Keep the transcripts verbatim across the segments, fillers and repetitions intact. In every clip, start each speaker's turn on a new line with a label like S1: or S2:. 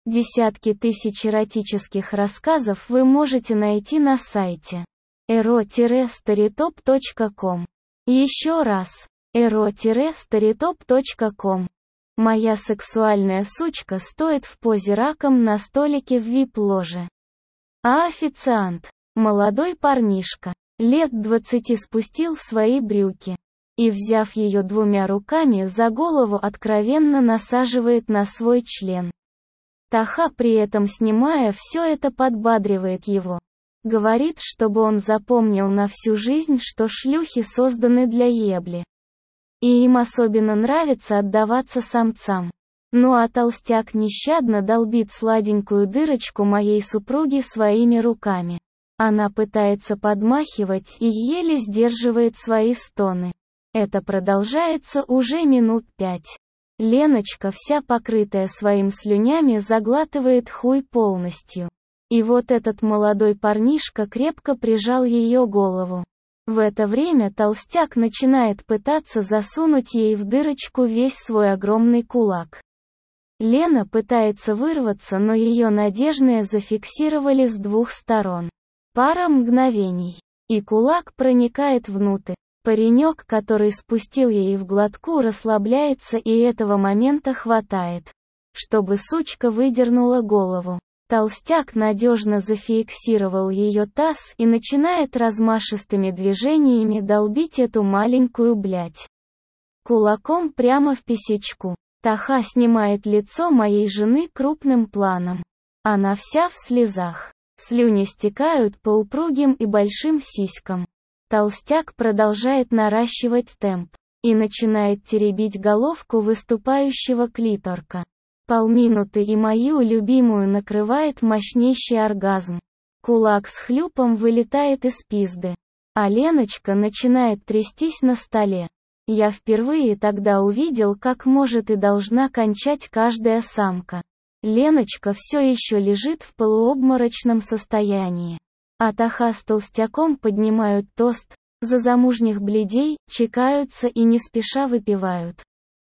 S1: Десятки тысяч эротических рассказов вы можете найти на сайте эро старитоп точка ком. Еще раз, эро старитоп точка ком. Моя сексуальная сучка стоит в позе раком на столике в вип-ложе. А официант, молодой парнишка, лет двадцати, спустил свои брюки и, взяв ее двумя руками за голову, откровенно насаживает на свой член. Таха, при этом снимая все это, подбадривает его. Говорит, чтобы он запомнил на всю жизнь, что шлюхи созданы для ебли. И им особенно нравится отдаваться самцам. Ну а толстяк нещадно долбит сладенькую дырочку моей супруги своими руками. Она пытается подмахивать и еле сдерживает свои стоны. Это продолжается уже минут пять. Леночка, вся покрытая своим слюнями, заглатывает хуй полностью. И вот этот молодой парнишка крепко прижал ее голову. В это время толстяк начинает пытаться засунуть ей в дырочку весь свой огромный кулак. Лена пытается вырваться, но ее надежные зафиксировали с двух сторон. Пара мгновений, и кулак проникает внутрь. Паренек, который спустил ей в глотку, расслабляется, и этого момента хватает, чтобы сучка выдернула голову. Толстяк надежно зафиксировал ее таз и начинает размашистыми движениями долбить эту маленькую блядь кулаком прямо в писечку. Таха снимает лицо моей жены крупным планом. Она вся в слезах. Слюни стекают по упругим и большим сиськам. Толстяк продолжает наращивать темп и начинает теребить головку выступающего клиторка. Полминуты, и мою любимую накрывает мощнейший оргазм. Кулак с хлюпом вылетает из пизды, а Леночка начинает трястись на столе. Я впервые тогда увидел, как может и должна кончать каждая самка. Леночка все еще лежит в полуобморочном состоянии. А Таха с толстяком поднимают тост за замужних блядей, чекаются и не спеша выпивают.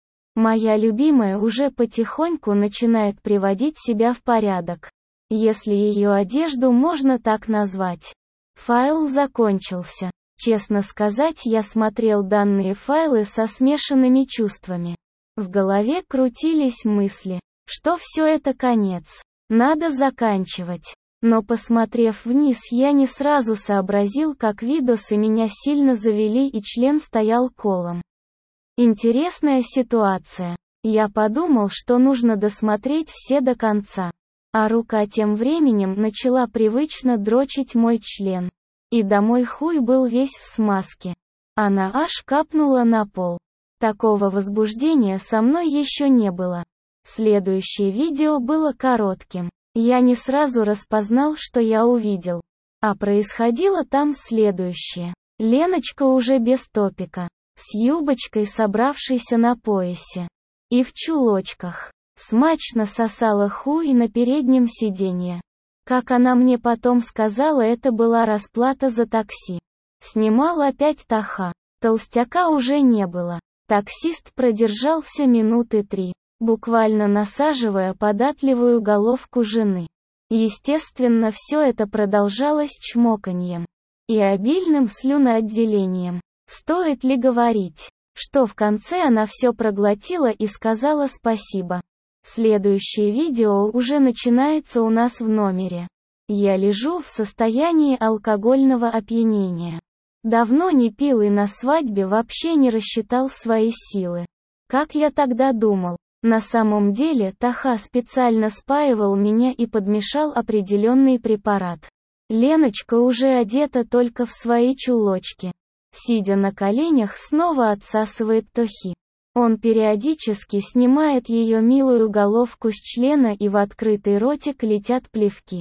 S1: Моя любимая уже потихоньку начинает приводить себя в порядок, если ее одежду можно так назвать. Файл закончился. Честно сказать, я смотрел данные файлы со смешанными чувствами. В голове крутились мысли, что все это конец, надо заканчивать. Но, посмотрев вниз, я не сразу сообразил, как видосы меня сильно завели и член стоял колом. Интересная ситуация. Я подумал, что нужно досмотреть все до конца. А рука тем временем начала привычно дрочить мой член. И да, мой хуй был весь в смазке. Она аж капнула на пол. Такого возбуждения со мной еще не было. Следующее видео было коротким. Я не сразу распознал, что я увидел. А происходило там следующее. Леночка уже без топика, с юбочкой, собравшейся на поясе, и в чулочках, смачно сосала хуй на переднем сиденье. Как она мне потом сказала, это была расплата за такси. Снимал опять Таха. Толстяка уже не было. Таксист продержался минуты три, буквально насаживая податливую головку жены. Естественно, все это продолжалось чмоканьем и обильным слюноотделением. Стоит ли говорить, что в конце она все проглотила и сказала спасибо. Следующее видео уже начинается у нас в номере. Я лежу в состоянии алкогольного опьянения. Давно не пил и на свадьбе вообще не рассчитал свои силы. Как я тогда думал. На самом деле Таха специально спаивал меня и подмешал определенный препарат. Леночка уже одета только в свои чулочки. Сидя на коленях, снова отсасывает Тохи. Он периодически снимает ее милую головку с члена, и в открытый ротик летят плевки.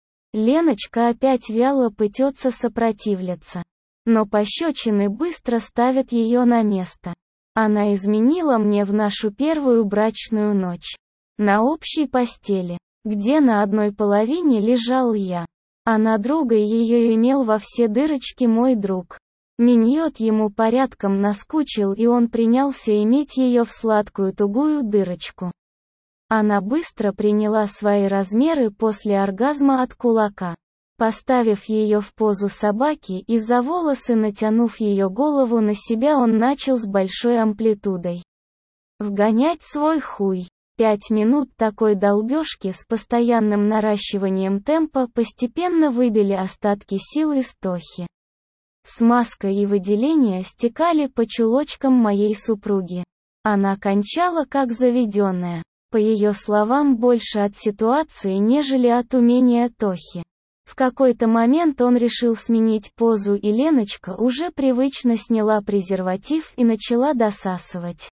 S1: Леночка опять вяло пытется сопротивляться. Но пощечины быстро ставят ее на место. Она изменила мне в нашу первую брачную ночь. На общей постели, где на одной половине лежал я, а на другой ее имел во все дырочки мой друг. Миньот ему порядком наскучил, и он принялся иметь ее в сладкую тугую дырочку. Она быстро приняла свои размеры после оргазма от кулака. Поставив ее в позу собаки и за волосы натянув ее голову на себя, он начал с большой амплитудой вгонять свой хуй. Пять минут такой долбежки с постоянным наращиванием темпа постепенно выбили остатки сил из Тохи. Смазка и выделения стекали по чулочкам моей супруги. Она кончала как заведенная. По ее словам, больше от ситуации, нежели от умения Тохи. В какой-то момент он решил сменить позу, и Леночка уже привычно сняла презерватив и начала досасывать.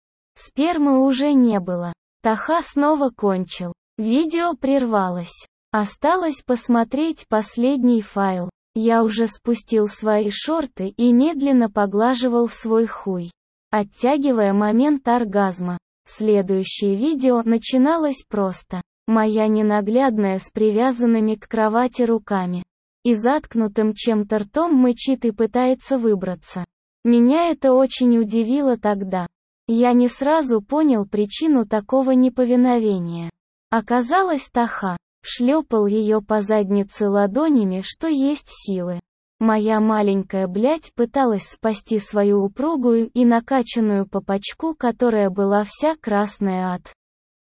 S1: Спермы уже не было. Тоха снова кончил. Видео прервалось. Осталось посмотреть последний файл. Я уже спустил свои шорты и медленно поглаживал свой хуй, оттягивая момент оргазма. Следующее видео начиналось просто. Моя ненаглядная с привязанными к кровати руками и заткнутым чем-то ртом мычит и пытается выбраться. Меня это очень удивило тогда. Я не сразу понял причину такого неповиновения. Оказалось, Тоха шлепал ее по заднице ладонями, что есть силы. Моя маленькая блядь пыталась спасти свою упругую и накачанную попочку, которая была вся красная от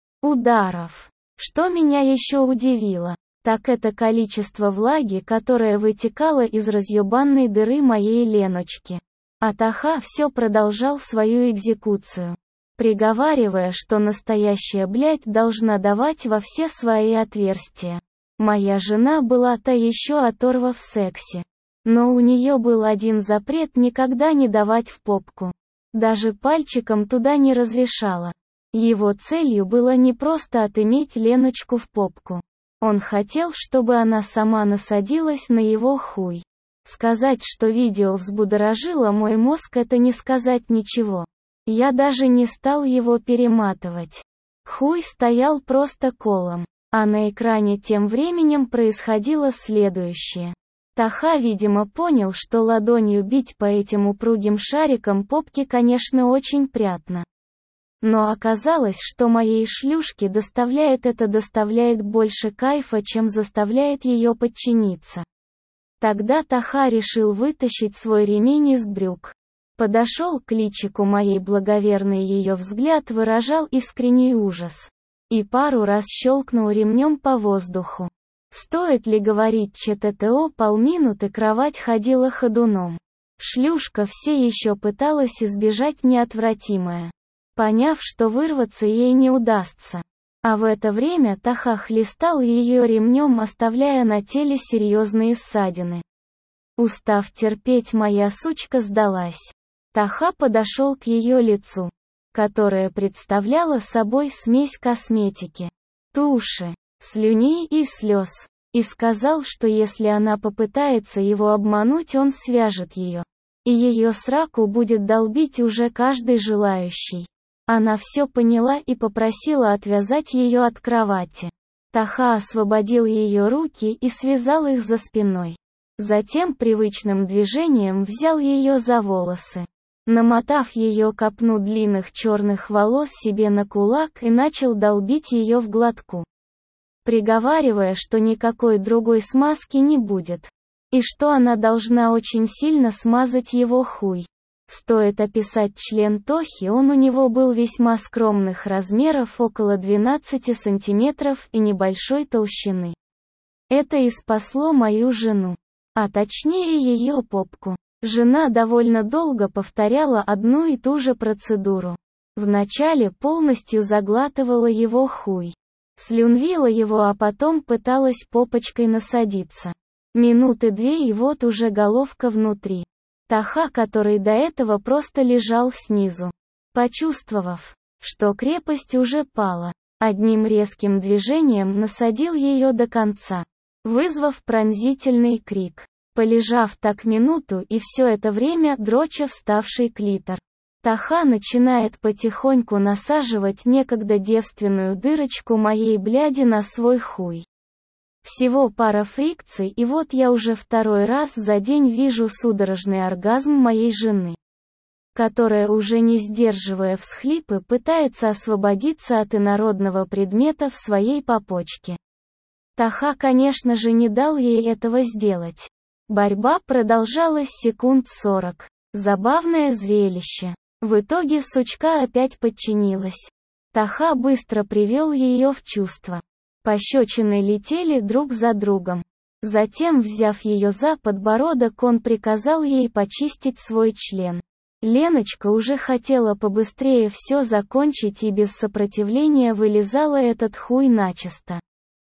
S1: ударов. Что меня еще удивило, так это количество влаги, которое вытекало из разъебанной дыры моей Леночки. А Тоха все продолжал свою экзекуцию, приговаривая, что настоящая блядь должна давать во все свои отверстия. Моя жена была та еще оторва в сексе. Но у нее был один запрет: никогда не давать в попку. Даже пальчиком туда не разрешала. Его целью было не просто отыметь Леночку в попку. Он хотел, чтобы она сама насадилась на его хуй. Сказать, что видео взбудоражило мой мозг, это не сказать ничего. Я даже не стал его перематывать. Хуй стоял просто колом. А на экране тем временем происходило следующее. Тоха, видимо, понял, что ладонью бить по этим упругим шарикам попки, конечно, очень приятно. Но оказалось, что моей шлюшке доставляет это доставляет больше кайфа, чем заставляет ее подчиниться. Тогда Тоха решил вытащить свой ремень из брюк. Подошел к личику моей благоверной, ее взгляд выражал искренний ужас. И пару раз щелкнул ремнем по воздуху. Стоит ли говорить, ЧТТО полминуты кровать ходила ходуном. Шлюшка все еще пыталась избежать неотвратимое, поняв, что вырваться ей не удастся. А в это время Тоха хлестал ее ремнем, оставляя на теле серьезные ссадины. Устав терпеть, моя сучка сдалась. Тоха подошел к ее лицу, которое представляло собой смесь косметики, туши, слюней и слез, и сказал, что если она попытается его обмануть, он свяжет ее, и ее сраку будет долбить уже каждый желающий. Она все поняла и попросила отвязать ее от кровати. Тоха освободил ее руки и связал их за спиной. Затем привычным движением взял ее за волосы, намотав ее копну длинных черных волос себе на кулак, и начал долбить ее в глотку, приговаривая, что никакой другой смазки не будет, и что она должна очень сильно смазать его хуй. Стоит описать член Тохи, он у него был весьма скромных размеров, около двенадцати сантиметров и небольшой толщины. Это и спасло мою жену, а точнее ее попку. Жена довольно долго повторяла одну и ту же процедуру. Вначале полностью заглатывала его хуй, слюнвила его, а потом пыталась попочкой насадиться. Минуты две, и вот уже головка внутри. Тоха, который до этого просто лежал снизу, почувствовав, что крепость уже пала, одним резким движением насадил ее до конца, вызвав пронзительный крик. Полежав так минуту и все это время дроча вставший клитор, Тоха начинает потихоньку насаживать некогда девственную дырочку моей бляди на свой хуй. Всего пара фрикций, и вот я уже второй раз за день вижу судорожный оргазм моей жены. которая, уже не сдерживая всхлипы, пытается освободиться от инородного предмета в своей попочке. Таха, конечно же, не дал ей этого сделать. Борьба продолжалась секунд сорок. Забавное зрелище. В итоге сучка опять подчинилась. Таха быстро привел ее в чувство. Пощечины летели друг за другом. Затем, взяв ее за подбородок, он приказал ей почистить свой член. Леночка уже хотела побыстрее все закончить и без сопротивления вылизала этот хуй начисто.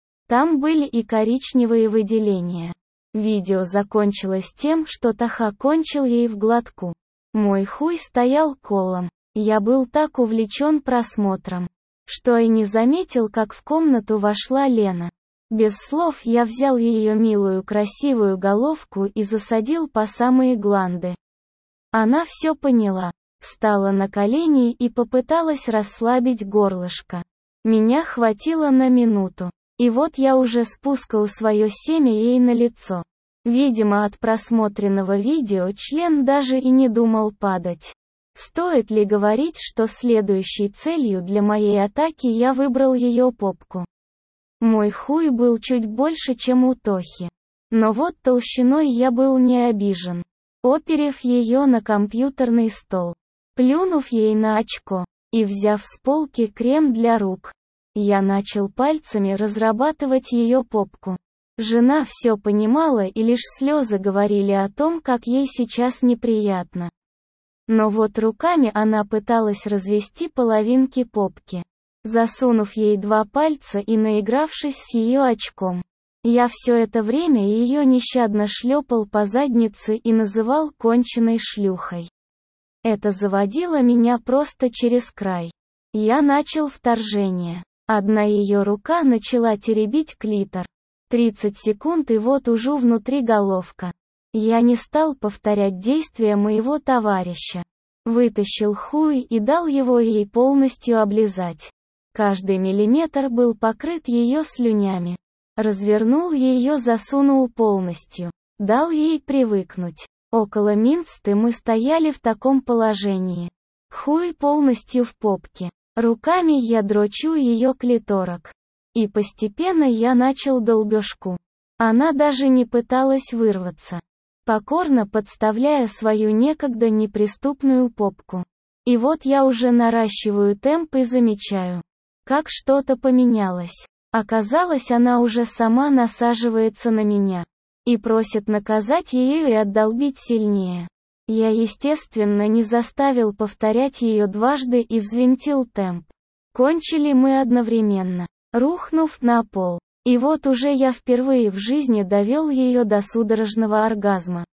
S1: Там были и коричневые выделения. Видео закончилось тем, что Таха кончил ей в глотку. Мой хуй стоял колом. Я был так увлечен просмотром, что и не заметил, как в комнату вошла Лена. Без слов я взял ее милую красивую головку и засадил по самые гланды. Она все поняла, встала на колени и попыталась расслабить горлышко. Меня хватило на минуту. И вот я уже спускал свое семя ей на лицо. Видимо, от просмотренного видео член даже и не думал падать. Стоит ли говорить, что следующей целью для моей атаки я выбрал ее попку? Мой хуй был чуть больше, чем у Тохи. Но вот толщиной я был не обижен. Оперев ее на компьютерный стол, плюнув ей на очко, и взяв с полки крем для рук, я начал пальцами разрабатывать ее попку. Жена все понимала, и лишь слезы говорили о том, как ей сейчас неприятно. Но вот руками она пыталась развести половинки попки, засунув ей два пальца и наигравшись с ее очком. Я все это время ее нещадно шлепал по заднице и называл конченой шлюхой. Это заводило меня просто через край. Я начал вторжение. Одна ее рука начала теребить клитор. тридцать секунд, и вот уже внутри головка. Я не стал повторять действия моего товарища. Вытащил хуй и дал его ей полностью облизать. Каждый миллиметр был покрыт ее слюнями. Развернул ее, засунул полностью. Дал ей привыкнуть. Около минуты мы стояли в таком положении. Хуй полностью в попке. Руками я дрочу ее клиторок. И постепенно я начал долбежку. Она даже не пыталась вырваться, покорно подставляя свою некогда неприступную попку. И вот я уже наращиваю темп и замечаю, как что-то поменялось. Оказалось, она уже сама насаживается на меня. И просит наказать ее и отдолбить сильнее. Я, естественно, не заставил повторять ее дважды и взвинтил темп. Кончили мы одновременно, рухнув на пол. И вот уже я впервые в жизни довел ее до судорожного оргазма.